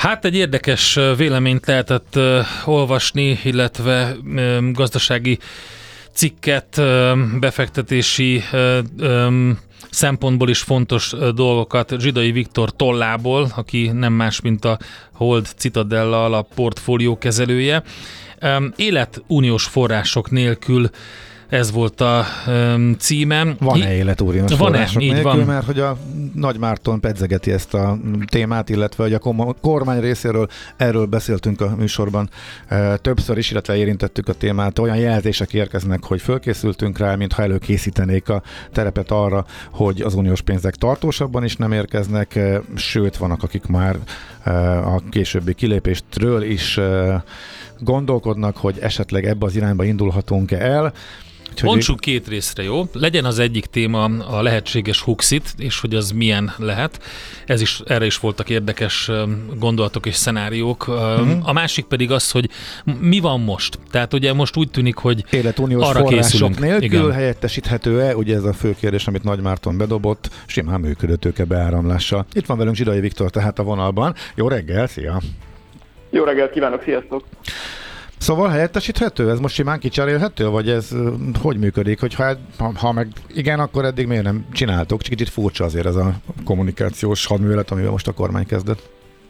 Hát egy érdekes véleményt lehetett olvasni, illetve gazdasági cikket, befektetési szempontból is fontos dolgokat Zsidai Viktor tollából, aki nem más, mint a Hold Citadella alap portfólió kezelője. Életuniós források nélkül, ez volt a címe. Van-e életuniós források nélkül? Van. Mert hogy a Nagy Márton pedzegeti ezt a témát, illetve hogy a kormány részéről erről beszéltünk a műsorban többször is, illetve érintettük a témát. Olyan jelzések érkeznek, hogy fölkészültünk rá, mintha előkészítenék a terepet arra, hogy az uniós pénzek tartósabban is nem érkeznek, sőt, vannak, akik már a későbbi kilépéstről is gondolkodnak, hogy esetleg ebbe az irányba indulhatunk-e el. Bontsuk két részre, jó? Legyen az egyik téma a lehetséges Huxit, és hogy az milyen lehet. Erre is voltak érdekes gondolatok és szenáriók. A másik pedig az, hogy mi van most? Tehát ugye most úgy tűnik, hogy életuniós arra készülünk. Nélkül igen. Helyettesíthető-e? Ugye ez a fő kérdés, amit Nagy Márton bedobott, simán működő tőke beáramlással. Itt van velünk Zsidai Viktor tehát a vonalban. Jó reggel, szia! Jó reggelt kívánok, sziasztok! Szóval helyettesíthető? Ez most simán kicserélhető? Vagy ez hogy működik? Hogy ha meg igen, akkor eddig miért nem csináltok? Csak kicsit furcsa azért ez a kommunikációs hadművelet, amivel most a kormány kezdett.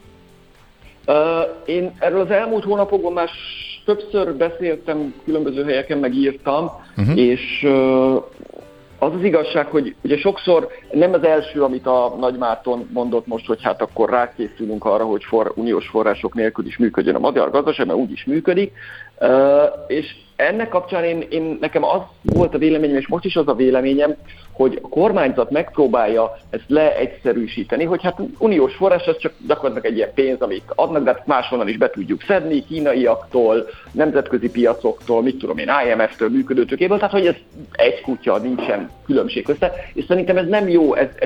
Én erről az elmúlt hónapokban már többször beszéltem, különböző helyeken megírtam, és az az igazság, hogy ugye sokszor nem az első, amit a Nagy Márton mondott most, hogy hát akkor rákészülünk arra, hogy uniós források nélkül is működjön a magyar gazdaság, mert úgy is működik. És ennek kapcsán nekem az volt a véleményem, és most is az a véleményem, hogy a kormányzat megpróbálja ezt leegyszerűsíteni, hogy hát uniós forrás az csak gyakorlatilag egy ilyen pénz, amit adnak, de hát máshonnan is be tudjuk szedni, kínaiaktól, nemzetközi piacoktól, mit tudom én, IMF-től, működőtőkéből, tehát hogy ez egy kutya, nincsen különbség közte, és szerintem ez nem jó, ez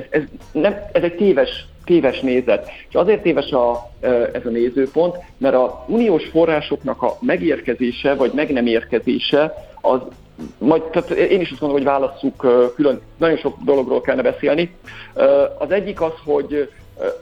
egy téves nézet. És azért téves ez a nézőpont, mert a uniós forrásoknak a megérkezése, vagy meg nem érkezése, az tehát én is azt mondom, hogy válasszuk külön, nagyon sok dologról kellene beszélni. Az egyik az, hogy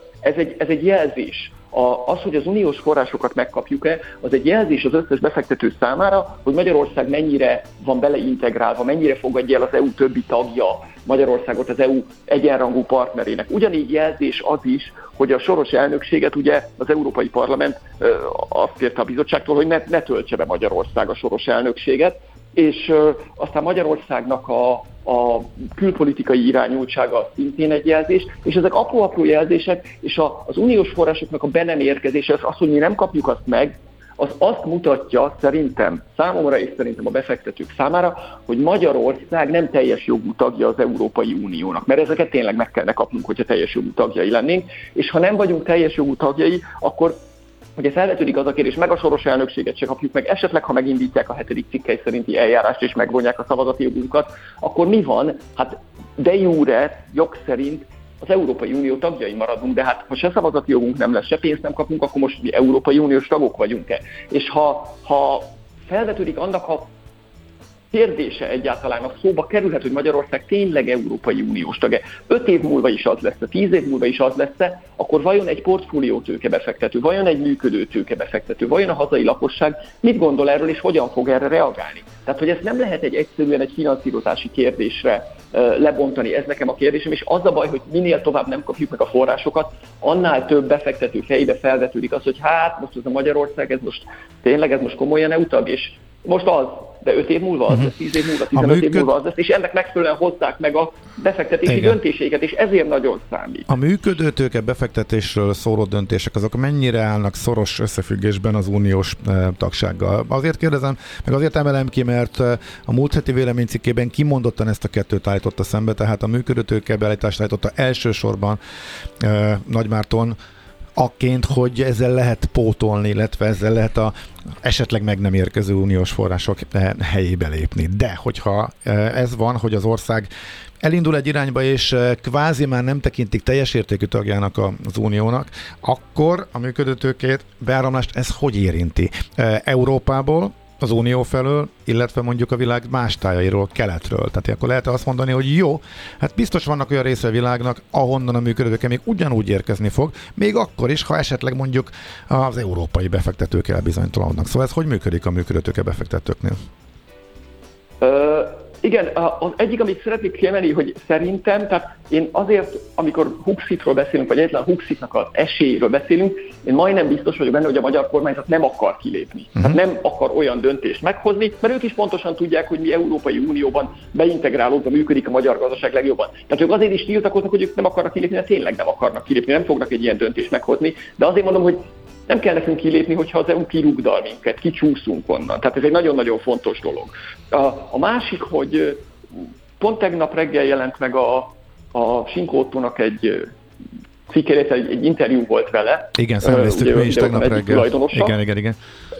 ez egy jelzés. Az, hogy az uniós forrásokat megkapjuk-e, az egy jelzés az összes befektető számára, hogy Magyarország mennyire van beleintegrálva, mennyire fogadja el az EU többi tagja Magyarországot az EU egyenrangú partnerének. Ugyanígy jelzés az is, hogy a soros elnökséget ugye az Európai Parlament azt kérte a bizottságtól, hogy ne töltse be Magyarország a soros elnökséget, és aztán Magyarországnak a külpolitikai irányultsága szintén egy jelzés, és ezek apró jelzések, és az uniós forrásoknak a be nem érkezése, az, hogy mi nem kapjuk azt meg, az azt mutatja szerintem, számomra és szerintem a befektetők számára, hogy Magyarország nem teljes jogú tagja az Európai Uniónak, mert ezeket tényleg meg kellene kapnunk, hogyha teljes jogú tagjai lennénk, és ha nem vagyunk teljes jogú tagjai, akkor ugye felvetődik az a kérdés, meg a soros elnökséget se kapjuk meg, esetleg ha megindítják a 7. cikkely szerinti eljárást és megvonják a szavazati jogunkat, akkor mi van? Hát de jure, jog szerint az Európai Unió tagjai maradunk, de hát ha se szavazati jogunk nem lesz, se pénzt nem kapunk, akkor most mi Európai Uniós tagok vagyunk-e? És ha felvetődik annak a kérdése egyáltalán, a szóba kerülhet, hogy Magyarország tényleg Európai Uniós tag-e, 5 év múlva is az lesz, 10 év múlva is az lesz, akkor vajon egy portfólió tőkebefektető, vajon egy működő tőkebefektető, vajon a hazai lakosság mit gondol erről, és hogyan fog erre reagálni? Tehát, hogy ezt nem lehet egyszerűen egy finanszírozási kérdésre lebontani, ez nekem a kérdésem, és az a baj, hogy minél tovább nem kapjuk meg a forrásokat, annál több befektető fejébe felvetődik az, hogy hát most ez a Magyarország, ez most komolyan EU tag, és most az, de 5 év múlva az lesz, 10 év múlva, 15 év múlva az lesz, és ennek megfelelően hozzák meg a befektetési döntéseiket, és ezért nagyon számít. A működő tőke befektetésről szóló döntések, azok mennyire állnak szoros összefüggésben az uniós tagsággal? Azért kérdezem, meg azért emelem ki, mert a múlt heti véleménycikkében kimondottan ezt a kettőt állította szembe, tehát a működő tőke beállítást állította elsősorban Nagy Márton, akként, hogy ezzel lehet pótolni, illetve ezzel lehet esetleg meg nem érkező uniós források helyébe lépni. De hogyha ez van, hogy az ország elindul egy irányba, és kvázi már nem tekintik teljes értékű tagjának az uniónak, akkor a működőtőkét, beáramlást ez hogy érinti? Európából az Unió felől, illetve mondjuk a világ más tájairól, keletről. Tehát akkor lehet azt mondani, hogy jó, hát biztos vannak olyan része a világnak, ahonnan a működőtőke még ugyanúgy érkezni fog, még akkor is, ha esetleg mondjuk az európai befektetők elbizonytalanodnak. Szóval ez hogy működik a működőtőke befektetőknél? Igen, az egyik, amit szeretnék kiemelni, hogy szerintem, tehát én azért, amikor Huxitról beszélünk, vagy egyetlen Huxitnak az esélyéről beszélünk, én majdnem biztos vagyok benne, hogy a magyar kormányzat nem akar kilépni. Tehát nem akar olyan döntést meghozni, mert ők is pontosan tudják, hogy mi Európai Unióban beintegrálódva működik a magyar gazdaság legjobban. Tehát ők azért is tiltakoznak, hogy ők nem akarnak kilépni, mert tényleg nem akarnak kilépni, nem fognak egy ilyen döntést meghozni, de azért mondom, hogy nem kell nekünk kilépni, hogyha az EU kirúgdal minket, kicsúszunk onnan. Tehát ez egy nagyon-nagyon fontos dolog. A másik, hogy pont tegnap reggel jelent meg a Sinkó Ottónak egy cikkére, egy interjú volt vele. Igen, szemléztük mi is tegnap reggel. Igen.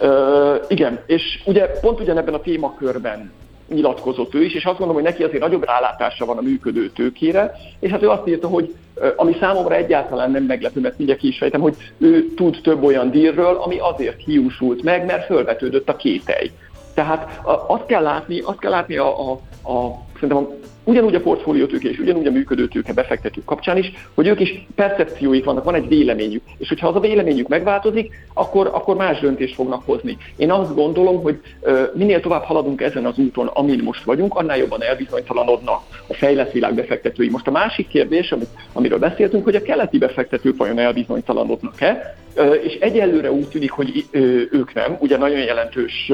Igen, és ugye pont ugyanebben a témakörben nyilatkozott ő is, és azt gondolom, hogy neki azért nagyobb rálátása van a működő tőkére, és hát ő azt írta, hogy ami számomra egyáltalán nem meglepő, mert mindjárt ki is fejtem, hogy ő tud több olyan dílről, ami azért hiúsult meg, mert fölvetődött a kételj. Tehát azt kell látni szerintem ugyanúgy a portfóliótőke és ugyanúgy a működőtőke befektetők kapcsán is, hogy ők is percepcióik vannak, van egy véleményük, és hogyha az a véleményük megváltozik, akkor más döntést fognak hozni. Én azt gondolom, hogy minél tovább haladunk ezen az úton, amin most vagyunk, annál jobban elbizonytalanodnak a fejlett világ befektetői. Most a másik kérdés, amiről beszéltünk, hogy a keleti befektetők vajon elbizonytalanodnak-e, és egyelőre úgy tűnik, hogy ők nem, ugye nagyon jelentős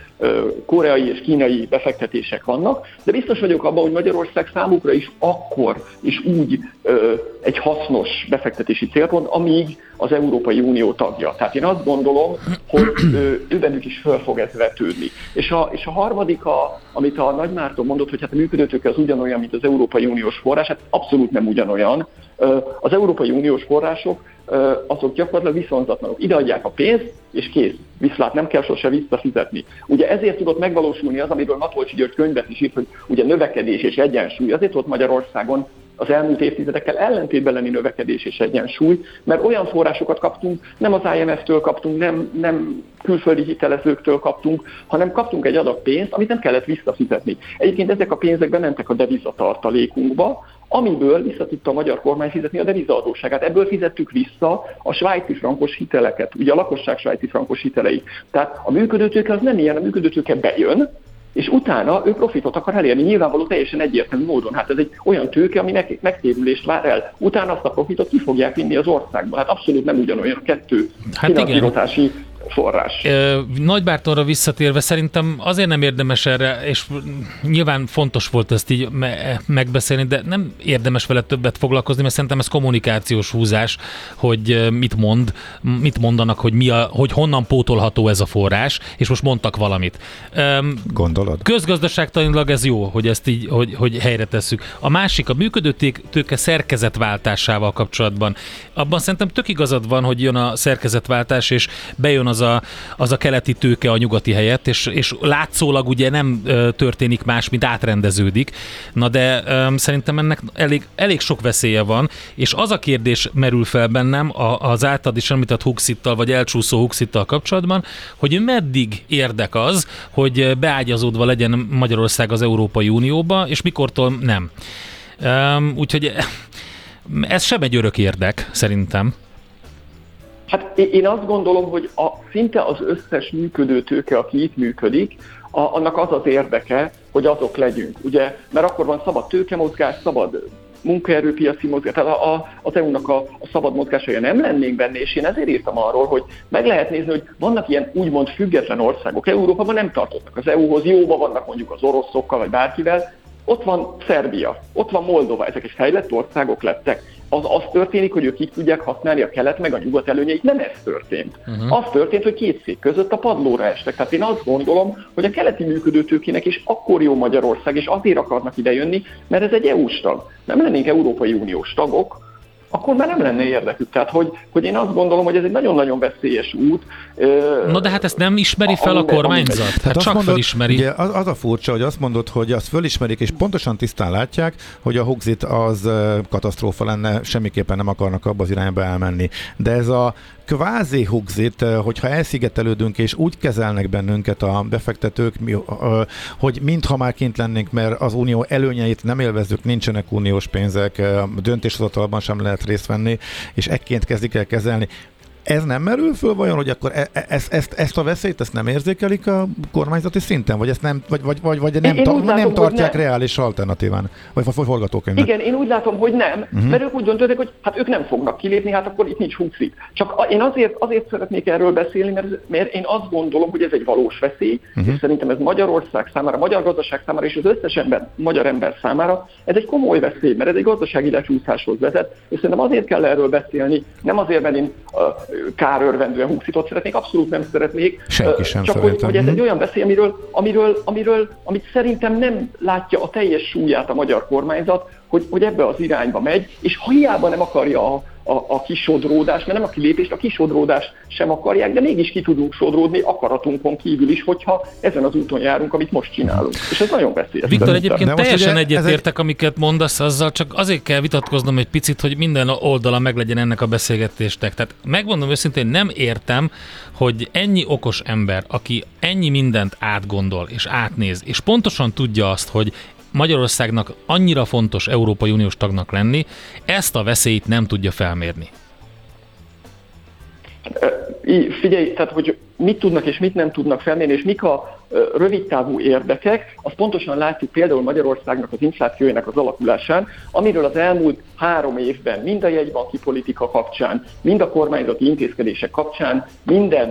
koreai és kínai befektetések vannak, de biztos vagyok abban, hogy Magyarország számukra is akkor és úgy egy hasznos befektetési célpont, amíg az Európai Unió tagja. Tehát én azt gondolom, hogy őbenük is föl fog ez vetődni. És a harmadik, amit a Nagy Márton mondott, hogy hát a működőtőke az ugyanolyan, mint az Európai Uniós forrás, hát abszolút nem ugyanolyan. Az Európai Uniós források azok gyakorlatilag viszonzatlanok. Ide adják a pénzt, és kész. Viszlát nem kell sose visszafizetni. Ugye ezért tudott megvalósulni az, amiről Matolcsy György könyvet is írt, hogy ugye növekedés és egyensúly. Azért volt Magyarországon az elmúlt évtizedekkel ellentétben lenni növekedés és egyensúly, mert olyan forrásokat kaptunk, nem az IMF-től kaptunk, nem külföldi hitelezőktől kaptunk, hanem kaptunk egy adag pénzt, amit nem kellett visszafizetni. Egyébként ezek a pénzek bementek a devizatartalékunkba, amiből vissza tudta a magyar kormány fizetni a devizaadósságát. Ebből fizettük vissza a svájci frankos hiteleket, ugye a lakosság svájci frankos hitelei. Tehát a működőtőke az nem ilyen, a működőtőke bejön, és utána ő profitot akar elérni, nyilvánvaló teljesen egyértelmű módon. Hát ez egy olyan tőke, ami megtérülést vár el. Utána azt a profitot ki fogják vinni az országba. Hát abszolút nem ugyanolyan a kettő finanszírozási forrás. Nagy Mártonra visszatérve szerintem azért nem érdemes erre, és nyilván fontos volt ezt így megbeszélni, de nem érdemes vele többet foglalkozni, mert szerintem ez kommunikációs húzás, hogy mit mondanak, hogy honnan pótolható ez a forrás, és most mondtak valamit. Gondolod? Közgazdaságtanilag ez jó, hogy ezt így, hogy helyre tesszük. A másik, a működő tőke szerkezetváltásával kapcsolatban. Abban szerintem tök igazad van, hogy jön a szerkezetváltás, és bejön az a keleti tőke a nyugati helyett, és látszólag ugye nem történik más, mint átrendeződik. Na de szerintem ennek elég sok veszélye van, és az a kérdés merül fel bennem az általad is említett Huxittal, vagy elcsúszó Huxittal kapcsolatban, hogy meddig érdek az, hogy beágyazódva legyen Magyarország az Európai Unióba, és mikortól nem. Úgyhogy ez sem egy örök érdek, szerintem. Hát én azt gondolom, hogy szinte az összes működő tőke, aki itt működik, annak az az érdeke, hogy azok legyünk. Ugye, mert akkor van szabad tőkemozgás, szabad munkaerőpiaci mozgás, tehát az EU-nak a szabad mozgásaja nem lennénk benne, és én ezért írtam arról, hogy meg lehet nézni, hogy vannak ilyen úgymond független országok. Európában nem tartoznak az EU-hoz, jóban vannak mondjuk az oroszokkal, vagy bárkivel. Ott van Szerbia, ott van Moldova, ezek is fejlett országok lettek. Az történik, hogy ők így tudják használni a kelet meg a nyugat előnyeit. Nem ez történt. Az történt, hogy két szék között a padlóra estek. Tehát én azt gondolom, hogy a keleti működőtőkének is akkor jó Magyarország, és azért akarnak idejönni, mert ez egy EU-s tag. Nem lennénk Európai Uniós tagok, akkor már nem lenne érdekük. Tehát, hogy én azt gondolom, hogy ez egy nagyon-nagyon veszélyes út. No, de hát ezt nem ismeri fel a kormányzat? Hát csak felismeri. Ugye az a furcsa, hogy azt mondod, hogy azt fölismerik, és pontosan tisztán látják, hogy a Huxit az katasztrófa lenne, semmiképpen nem akarnak abba az irányba elmenni. De ez a kvázi Huxit, hogyha elszigetelődünk, és úgy kezelnek bennünket a befektetők, hogy mintha már kint lennénk, mert az unió előnyeit nem élvezzük, nincsenek uniós pénzek, döntéshozatalban sem lehet részt venni, és ekként kezdik el kezelni. Ez nem merül föl vajon, hogy akkor ezt a veszélyt ezt nem érzékelik a kormányzati szinten? Vagy ezt nem, vagy nem tartják reális alternatíván? Vagy forgatókönyvnek? Igen, én úgy látom, hogy nem, mert ők úgy döntöttek, hogy hát ők nem fognak kilépni, hát akkor itt nincs Huxit. Csak én azért szeretnék erről beszélni, mert én azt gondolom, hogy ez egy valós veszély, és szerintem ez Magyarország számára, magyar gazdaság számára és az összes magyar ember számára ez egy komoly veszély, mert ez egy gazdasági lecsúszáshoz vezet, és szerintem azért kell erről beszélni, nem azért, mert én kárörvendően Huxitot szeretnék, abszolút nem szeretnék. Senki sem csak hogy ez egy olyan veszély, amit szerintem nem látja a teljes súlyát a magyar kormányzat, hogy ebbe az irányba megy, és hiába nem akarja a kisodródást, mert nem a kilépést, a kisodródást sem akarják, de mégis ki tudunk sodródni akaratunkon kívül is, hogyha ezen az úton járunk, amit most csinálunk. És ez nagyon veszélyes. Viktor, egyébként teljesen egyetértek, amiket mondasz azzal, csak azért kell vitatkoznom egy picit, hogy minden oldala meglegyen ennek a beszélgetésnek. Tehát megmondom őszintén, nem értem, hogy ennyi okos ember, aki ennyi mindent átgondol és átnéz, és pontosan tudja azt, hogy Magyarországnak annyira fontos Európai Uniós tagnak lenni, ezt a veszélyt nem tudja felmérni. Figyelj, tehát hogy mit tudnak és mit nem tudnak felmérni, és mik a rövidtávú érdekek, azt pontosan látjuk például Magyarországnak az inflációjának az alakulásán, amiről az elmúlt 3 évben mind a jegybanki politika kapcsán, mind a kormányzati intézkedések kapcsán minden,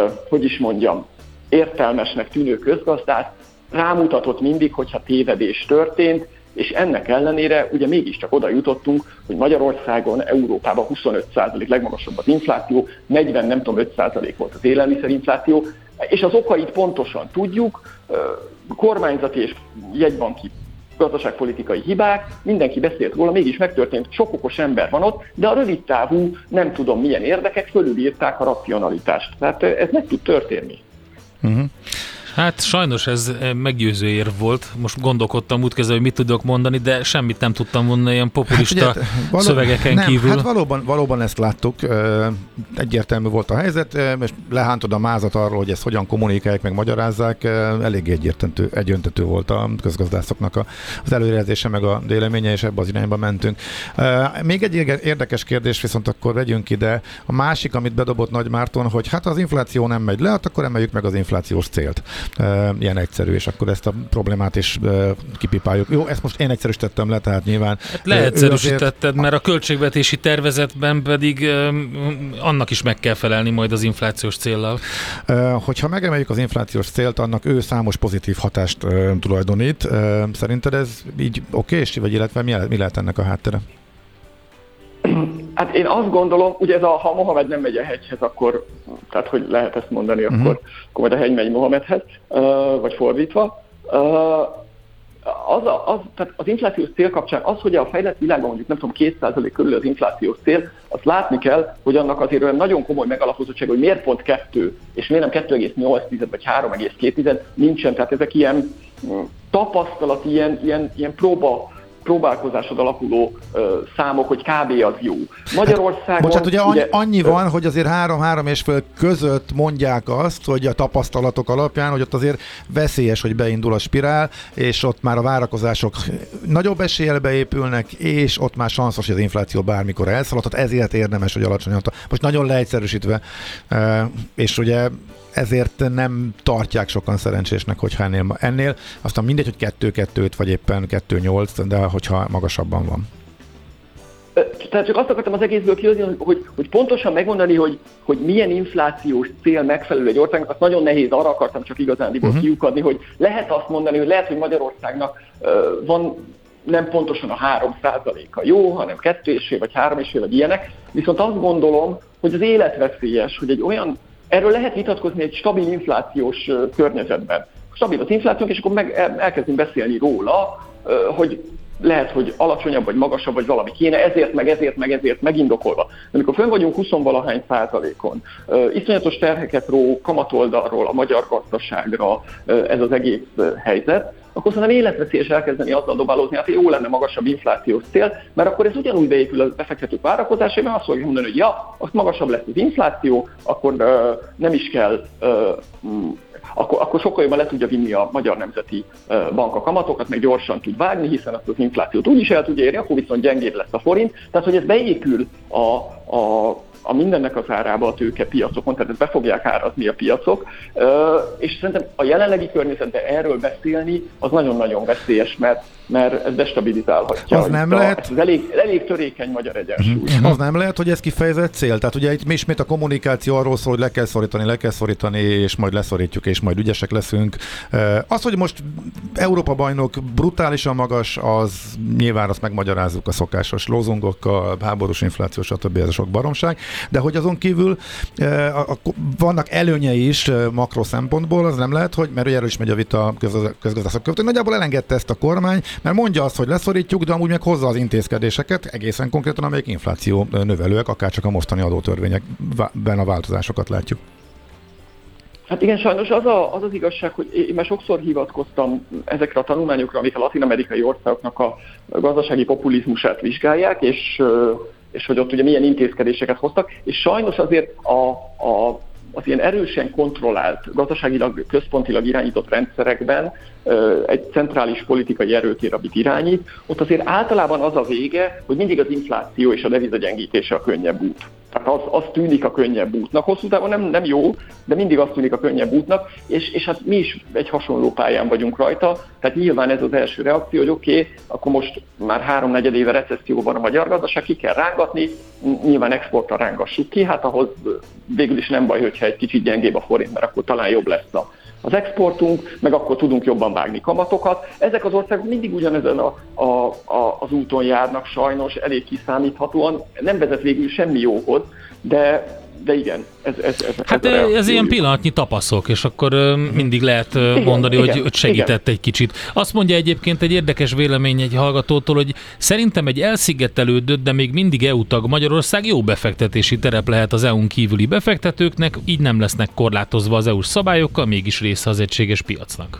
értelmesnek tűnő közgazdász rámutatott mindig, hogyha tévedés történt, és ennek ellenére ugye mégiscsak oda jutottunk, hogy Magyarországon, Európában 25% legmagasabb az infláció, 5% volt az élelmiszerinfláció, és az okait pontosan tudjuk, kormányzati és jegybanki gazdaságpolitikai hibák, mindenki beszélt róla, mégis megtörtént, sok okos ember van ott, de a rövidtávú nem tudom milyen érdekek fölülírták a racionalitást. Tehát ez meg tud történni. Hát sajnos ez meggyőző érv volt. Most gondolkodtam úgy kezdve, hogy mit tudok mondani, de semmit nem tudtam mondani ilyen populista szövegeken kívül. Hát valóban ezt láttuk. Egyértelmű volt a helyzet, és lehántod a mázat arról, hogy ezt hogyan kommunikálják, meg magyarázzák. Elég egyöntető volt a közgazdászoknak az előrejelzése, meg a véleménye, és ebbe az irányba mentünk. Még egy érdekes kérdés, viszont akkor vegyünk ide. A másik, amit bedobott Nagy Márton, hogy hát az infláció nem megy le, hát akkor emeljük meg az inflációs célt. Ilyen egyszerű, és akkor ezt a problémát is kipipáljuk. Jó, ezt most én egyszerűsítettem le, tehát nyilván... Hát leegyszerűsítetted, mert a költségvetési tervezetben pedig annak is meg kell felelni majd az inflációs céllal. Hogyha megemeljük az inflációs célt, annak ő számos pozitív hatást tulajdonít. Szerinted ez így okés, vagy illetve mi lehet ennek a háttere? Hát én azt gondolom, ugye ha Mohamed nem megy a hegyhez, akkor, tehát hogy lehet ezt mondani, akkor majd a hegy megy Mohamedhez, vagy fordítva. Tehát az inflációs cél kapcsán az, hogy a fejlett világban mondjuk nem tudom 2% körül az inflációs cél, azt látni kell, hogy annak azért olyan nagyon komoly megalapozottság, hogy miért pont 2, és miért nem 2,8 vagy 3,2 nincsen, tehát ezek ilyen tapasztalat, ilyen próbálkozásod alapuló számok, hogy kb. Az jó. Magyarországon... Bocsánat, ugye annyi van, hogy azért 3-3,5 között mondják azt, hogy a tapasztalatok alapján, hogy ott azért veszélyes, hogy beindul a spirál, és ott már a várakozások nagyobb eséllyel beépülnek, és ott már sanszos, hogy az infláció bármikor elszaladhat, ezért érdemes, hogy alacsony. Most nagyon leegyszerűsítve, és ugye ezért nem tartják sokan szerencsésnek, hogyha ennél aztán mindegy, hogy 2,2 vagy éppen 2,8, de hogyha magasabban van. Tehát csak azt akartam az egészből kihozni, hogy pontosan megmondani, hogy milyen inflációs cél megfelelő egy országnak, azt nagyon nehéz, arra akartam csak igazándiból kiukadni, hogy lehet azt mondani, hogy lehet, hogy Magyarországnak van nem pontosan a 3%-a jó, hanem 2,5 vagy 3,5 vagy ilyenek, viszont azt gondolom, hogy az életveszélyes, hogy egy olyan, erről lehet vitatkozni egy stabil inflációs környezetben. Stabil az inflációnk, és akkor elkezdünk beszélni róla, hogy lehet, hogy alacsonyabb, vagy magasabb, vagy valami kéne, ezért megindokolva. De amikor fönn vagyunk 20-valahány %, iszonyatos terheket ró kamatoldalról a magyar gazdaságra ez az egész helyzet, akkor szerintem életveszélyes elkezdeni azzal dobálózni, hát jó lenne magasabb inflációs cél, mert akkor ez ugyanúgy beépül a befektetők várakozásában, azt fogják mondani, hogy ja, azt magasabb lesz az infláció, akkor nem is kell, akkor sokkal jobban le tudja vinni a Magyar Nemzeti Bank a kamatokat, meg gyorsan tud vágni, hiszen azt az inflációt úgyis el tudja érni, akkor viszont gyengébb lesz a forint. Tehát, hogy ez beépül a mindennek az árába a tőkepiacokon, tehát ezt be fogják árazni a piacok, és szerintem a jelenlegi környezetben erről beszélni az nagyon-nagyon veszélyes, mert ez destabilizálhatja. Az nem lehet... Ez elég törékeny magyar egyensúly. Az nem lehet, hogy ez kifejezett cél? Tehát ugye itt ismét a kommunikáció arról szól, hogy le kell szorítani, és majd leszorítjuk, és majd ügyesek leszünk. Az, hogy most Európa bajnok brutálisan magas, az nyilván azt megmagyarázzuk a szokásos lózungokkal, háborús infláció, stb. Ez a sok baromság, de hogy azon kívül vannak előnyei is makro szempontból, az nem lehet, hogy, mert erről is megy a vita közgazdászok között, nagyjából elengedte ezt a kormány, mert mondja azt, hogy leszorítjuk, de amúgy meg hozza az intézkedéseket, egészen konkrétan, amelyek infláció növelőek, akárcsak a mostani adótörvényekben a változásokat látjuk. Hát igen, sajnos az az igazság, hogy én már sokszor hivatkoztam ezekre a tanulmányokra, amik a latin-amerikai országoknak a gazdasági populizmusát vizsgálják, és hogy ott ugye milyen intézkedéseket hoztak, és sajnos azért az ilyen erősen kontrollált, gazdaságilag, központilag irányított rendszerekben egy centrális politikai erőtér, amit irányít, ott azért általában az a vége, hogy mindig az infláció és a devizagyengítése a könnyebb út. Tehát az tűnik a könnyebb útnak. Hosszú távon nem jó, de mindig az tűnik a könnyebb útnak, és hát mi is egy hasonló pályán vagyunk rajta. Tehát nyilván ez az első reakció, hogy oké, akkor most már 3-4 éve recesszióban a magyar gazdaság, ki kell rángatni, nyilván exportra rángassuk ki, hát ahhoz végül is nem baj, hogyha egy kicsit gyengébb a forint, mert akkor talán jobb lesz az exportunk, meg akkor tudunk jobban vágni kamatokat. Ezek az országok mindig ugyanezen az úton járnak sajnos, elég kiszámíthatóan, nem vezet végül semmi jóhoz, de igen, ez ilyen pillanatnyi tapaszok, és akkor mindig lehet mondani, hogy segített egy kicsit. Azt mondja egyébként egy érdekes vélemény egy hallgatótól, hogy szerintem egy elszigetelődött, de még mindig EU tag Magyarország jó befektetési terep lehet az EU-n kívüli befektetőknek, így nem lesznek korlátozva az EU-s szabályokkal, mégis része az egységes piacnak.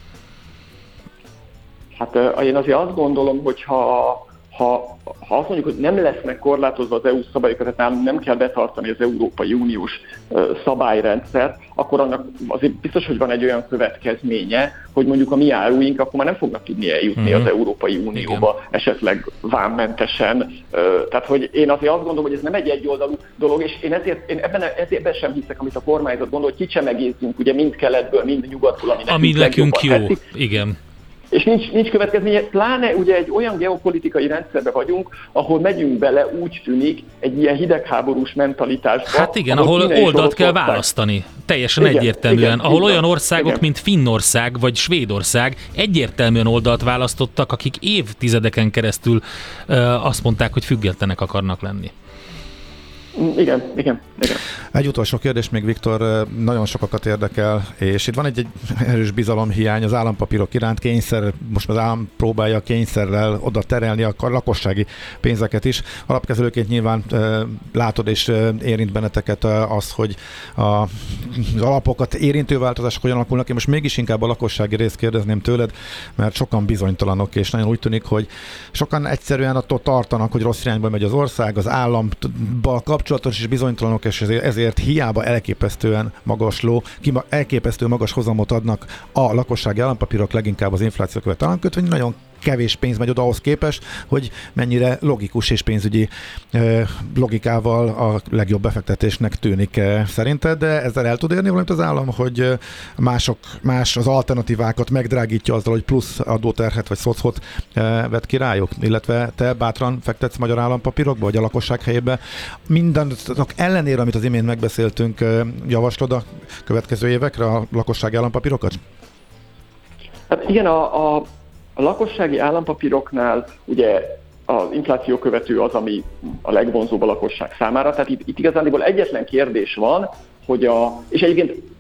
Hát én azért azt gondolom, hogy ha azt mondjuk, hogy nem lesznek korlátozva az EU szabályokat, tehát nálunk nem kell betartani az Európai Uniós szabályrendszert, akkor annak azért biztos, hogy van egy olyan következménye, hogy mondjuk a mi áruink akkor már nem fognak tudni eljutni az Európai Unióba, esetleg vámmentesen. Tehát, hogy én azért azt gondolom, hogy ez nem egy egyoldalú dolog, és én ebben sem hiszek, amit a kormányzat gondol, hogy kicsemegézzünk ugye mind keletből, mind nyugatból, ami nekünk jó. Igen. És nincs következménye, pláne ugye egy olyan geopolitikai rendszerben vagyunk, ahol megyünk bele, úgy tűnik, egy ilyen hidegháborús mentalitásba. Hát igen, ahol oldalt kell választani, teljesen egyértelműen. Ahol olyan országok, mint Finnország vagy Svédország egyértelműen oldalt választottak, akik évtizedeken keresztül azt mondták, hogy függetlenek akarnak lenni. Igen. Egy utolsó kérdés még, Viktor, nagyon sokakat érdekel, és itt van egy erős bizalomhiány az állampapírok iránt, most az állam próbálja kényszerrel oda terelni a lakossági pénzeket is. Alapkezelőként nyilván látod és érint benneteket az, hogy az alapokat érintő változások hogyan alakulnak. Én most mégis inkább a lakossági részt kérdezném tőled, mert sokan bizonytalanok, és nagyon úgy tűnik, hogy sokan egyszerűen attól tartanak, hogy rossz irányba megy az ország, az államba kapcsolatos és bizonytalanok, és ezért hiába elképesztően magas hozamot adnak a lakossági állampapírok, leginkább az infláció követő államkötvény, nagyon kevés pénz megy oda ahhoz képest, hogy mennyire logikus és pénzügyi logikával a legjobb befektetésnek tűnik szerinted, de ezzel el tud érni valamit az állam, hogy más az alternatívákat megdrágítja azzal, hogy plusz adóterhet vagy szocot vet ki rájuk, illetve te bátran fektetsz magyar állampapírokba, vagy a lakosság helyébe. Mindennek ellenére, amit az imént megbeszéltünk, javaslod a következő évekre a lakossági állampapírokat? Hát igen, a lakossági állampapíroknál ugye az infláció követő az, ami a legvonzóbb a lakosság számára. Tehát itt igazándiból egyetlen kérdés van, hogy és egyébként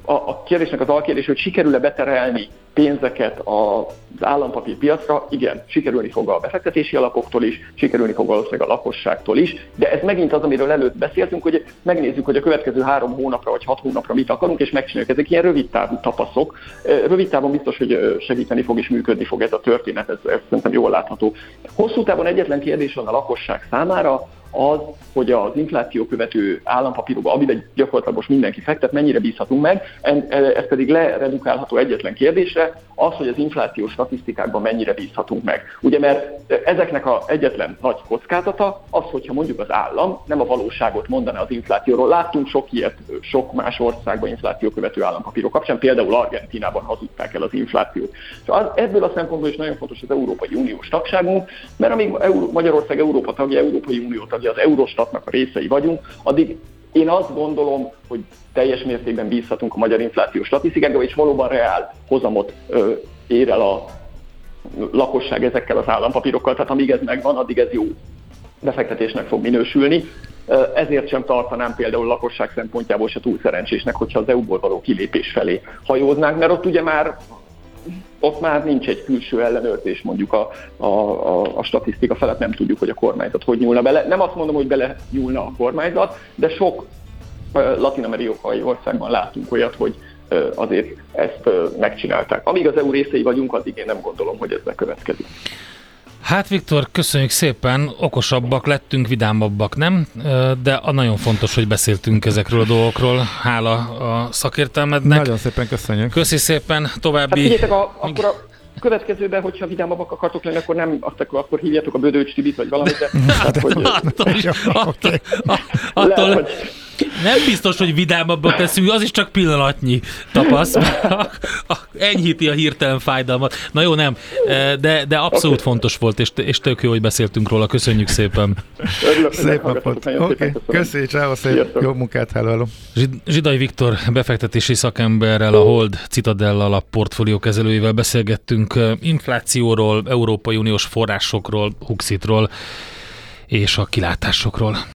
a kérdésnek az alkérdés, hogy sikerül-e beterelni pénzeket az állampapírpiacra, igen, sikerülni fog a befektetési alapoktól is, sikerülni fog valószínűleg a lakosságtól is, de ez megint az, amiről előtt beszéltünk, hogy megnézzük, hogy a következő 3 hónapra vagy 6 hónapra mit akarunk, és megcsináljuk. Ezek ilyen rövid távú tapaszok. Rövid távon biztos, hogy segíteni fog és működni fog ez a történet, ez szerintem jól látható. Hosszú távon egyetlen kérdés van a lakosság számára, az, hogy az infláció követő állampapírokba, amiben gyakorlatilag most mindenki fektet, mennyire bízhatunk meg, ez pedig leredukálható egyetlen kérdésre, az, hogy az inflációs statisztikákban mennyire bízhatunk meg. Ugye, mert ezeknek az egyetlen nagy kockázata az, hogyha mondjuk az állam nem a valóságot mondaná az inflációról. Láttunk sok ilyet, sok más országban infláció követő állampapírok kapcsán, például Argentínában hazudták el az inflációt. Ebből a szempontból is nagyon fontos az Európai Uniós tagságunk, mert amíg Magyarország Európa tagja, Európai Unió tagja, az Eurostatnak a részei vagyunk, addig én azt gondolom, hogy teljes mértékben bízhatunk a magyar inflációs statisztikákba, és valóban reál hozamot ér el a lakosság ezekkel az állampapírokkal. Tehát amíg ez megvan, addig ez jó befektetésnek fog minősülni. Ezért sem tartanám például lakosság szempontjából se túl szerencsésnek, hogyha az EU-ból való kilépés felé hajóznánk, mert ott ugye ott már nincs egy külső ellenőrzés, mondjuk a statisztika felett nem tudjuk, hogy a kormányzat hogy nyúlna bele. Nem azt mondom, hogy bele nyúlna a kormányzat, de sok latin-amerikai országban látunk olyat, hogy azért ezt megcsinálták. Amíg az EU részei vagyunk, addig én nem gondolom, hogy ez bekövetkezik. Hát Viktor, köszönjük szépen, okosabbak lettünk, vidámabbak, nem? De nagyon fontos, hogy beszéltünk ezekről a dolgokról, hála a szakértelmednek. Nagyon szépen köszönjük. Köszi szépen, további... Hát figyeljetek, akkor a következőben, hogyha vidámabbak akartok lenni, akkor nem, akkor hívjátok a Bödöcs Tibit, vagy valamit, de... Attól nem biztos, hogy vidámabbak leszünk, az is csak pillanatnyi tapaszt. Enyhíti a hirtelen fájdalmat. Na jó, nem, de abszolút fontos volt, és tök jó, hogy beszéltünk róla. Köszönjük szépen. Szép napot. Oké, köszi, csáva, szép, jó munkát, hello. Zsidai Viktor befektetési szakemberrel, a Hold Citadel alap portfóliókezelőjével beszélgettünk inflációról, Európai Uniós forrásokról, Huxitról és a kilátásokról.